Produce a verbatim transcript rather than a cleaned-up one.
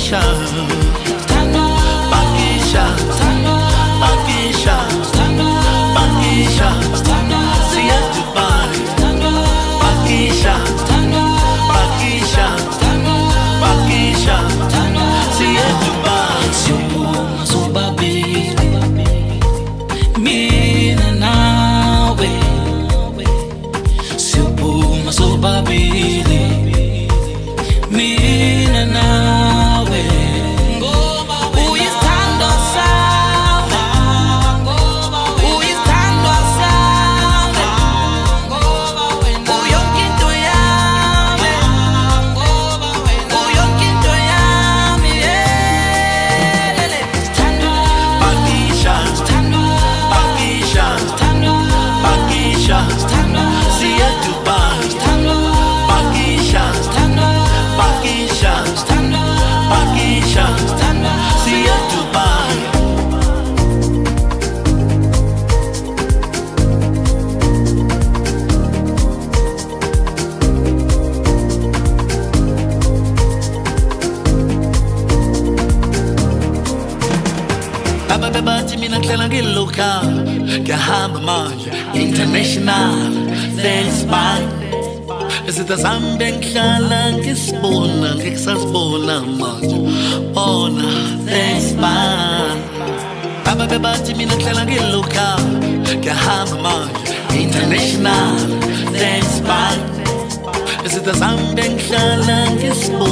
Pakisha, Pakisha, Pakisha, Pakisha, see ya Dubai. Pakisha, Pakisha, Pakisha, see ya Dubai. Siyuma sobabili, mina nawe. Siyuma sobabili, mina nawe. Uyisithando sami, uyisithando sami, uyonke into yami, uyonke into yami, yeah. Pakisha, Pakisha, Pakisha, see ya Dubai. Pakisha, Pakisha, Pakisha, see ya Dubai. Baba bathi mina ngihlala ngilocal, ngiyahamba manje international. Thanks man, isithi asambe ngihlala ngisibona ngikusasibona manje. Bona thanks man. Baba bathi mina ngihlala ngilocal, ngiyahamba manje international. Thanks man, isithi asambe ngihlala ngisibona